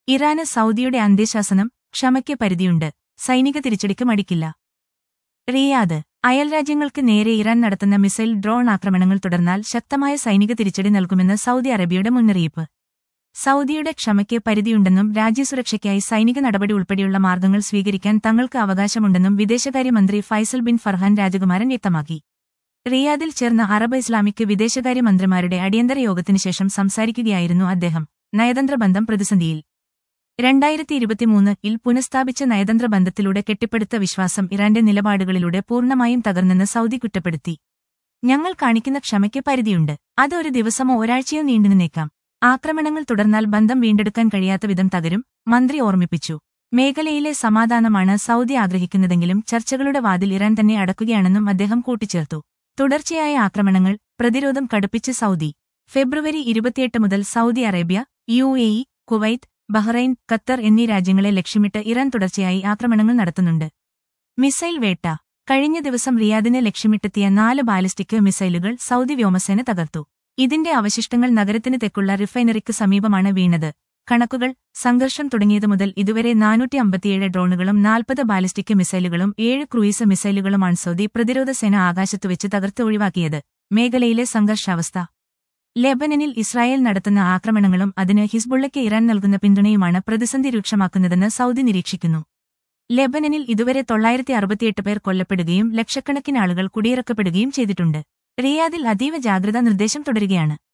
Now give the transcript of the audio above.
ഇറാന് സൗദിയുടെ അന്ത്യശാസനം, ക്ഷമയ്ക്ക് പരിധിയുണ്ട്, സൈനിക തിരിച്ചടിക്ക് മടിക്കില്ല. റിയാദ്. അയൽരാജ്യങ്ങൾക്ക് നേരെ ഇറാൻ നടത്തുന്ന മിസൈൽ ഡ്രോൺ ആക്രമണങ്ങൾ തുടർന്നാൽ ശക്തമായ സൈനിക തിരിച്ചടി നൽകുമെന്ന് സൗദി അറേബ്യയുടെ മുന്നറിയിപ്പ്. സൗദിയുടെ ക്ഷമയ്ക്ക് പരിധിയുണ്ടെന്നും രാജ്യസുരക്ഷയ്ക്കായി സൈനിക നടപടി ഉൾപ്പെടെയുള്ള മാർഗങ്ങൾ സ്വീകരിക്കാൻ തങ്ങൾക്ക് അവകാശമുണ്ടെന്നും വിദേശകാര്യമന്ത്രി ഫൈസൽ ബിൻ ഫർഹാൻ രാജകുമാരൻ വ്യക്തമാക്കി. റിയാദിൽ ചേർന്ന അറബ് ഇസ്ലാമിക് വിദേശകാര്യമന്ത്രിമാരുടെ അടിയന്തര യോഗത്തിനുശേഷം സംസാരിക്കുകയായിരുന്നു അദ്ദേഹം. നയതന്ത്ര ബന്ധം പ്രതിസന്ധിയിൽ. 2023-ൽ പുനഃസ്ഥാപിച്ച നയതന്ത്ര ബന്ധത്തിലൂടെ കെട്ടിപ്പടുത്ത വിശ്വാസം ഇറാന്റെ നിലപാടുകളിലൂടെ പൂർണ്ണമായും തകർന്നെന്ന് സൗദി കുറ്റപ്പെടുത്തി. ഞങ്ങൾ കാണിക്കുന്ന ക്ഷമയ്ക്ക് പരിധിയുണ്ട്. അത് ഒരു ദിവസമോ ഒരാഴ്ചയോ നീണ്ടുനിന്നേക്കാം. ആക്രമണങ്ങൾ തുടർന്നാൽ ബന്ധം വീണ്ടെടുക്കാൻ കഴിയാത്ത വിധം തകരും, മന്ത്രി ഓർമ്മിപ്പിച്ചു. മേഖലയിലെ സമാധാനമാണ് സൗദി ആഗ്രഹിക്കുന്നതെങ്കിലും ചർച്ചകളുടെ വാതിൽ ഇറാൻ തന്നെ അടക്കുകയാണെന്നും അദ്ദേഹം കൂട്ടിച്ചേർത്തു. തുടർച്ചയായ ആക്രമണങ്ങൾ, പ്രതിരോധം കടുപ്പിച്ച് സൗദി. ഫെബ്രുവരി 28 മുതൽ Saudi Arabia, UAE, Kuwait, Bahrain, Qatar എന്നീ രാജ്യങ്ങളെ ലക്ഷ്യമിട്ട് ഇറാൻ തുടർച്ചയായി ആക്രമണങ്ങൾ നടത്തുന്നുണ്ട്. മിസൈൽ വേട്ട. കഴിഞ്ഞ ദിവസം റിയാദിനെ ലക്ഷ്യമിട്ടെത്തിയ 4 ബാലിസ്റ്റിക് മിസൈലുകൾ സൗദി വ്യോമസേന തകർത്തു. ഇതിന്റെ അവശിഷ്ടങ്ങൾ നഗരത്തിന് തെക്കുള്ള റിഫൈനറിക്ക് സമീപമാണ് വീണത്. കണക്കുകൾ. സംഘർഷം തുടങ്ങിയതു മുതൽ ഇതുവരെ 457 ഡ്രോണുകളും 40 ബാലിസ്റ്റിക് മിസൈലുകളും 7 ക്രൂയിസ് മിസൈലുകളുമാണ് സൗദി പ്രതിരോധ സേന ആകാശത്തുവെച്ച് തകർത്ത് ഒഴിവാക്കിയത്. മേഖലയിലെ സംഘർഷാവസ്ഥ. ലെബനനിൽ ഇസ്രായേൽ നടത്തുന്ന ആക്രമണങ്ങളും അതിന് ഹിസ്ബുള്ളയ്ക്ക് ഇറാൻ നൽകുന്ന പിന്തുണയുമാണ് പ്രതിസന്ധി രൂക്ഷമാക്കുന്നതെന്ന് സൗദി നിരീക്ഷിക്കുന്നു. ലെബനനിൽ ഇതുവരെ 968 പേർ കൊല്ലപ്പെടുകയും ലക്ഷക്കണക്കിന് ആളുകൾ കുടിയിറക്കപ്പെടുകയും ചെയ്തിട്ടുണ്ട്. റിയാദിൽ അതീവ ജാഗ്രതാ നിർദ്ദേശം തുടരുകയാണ്.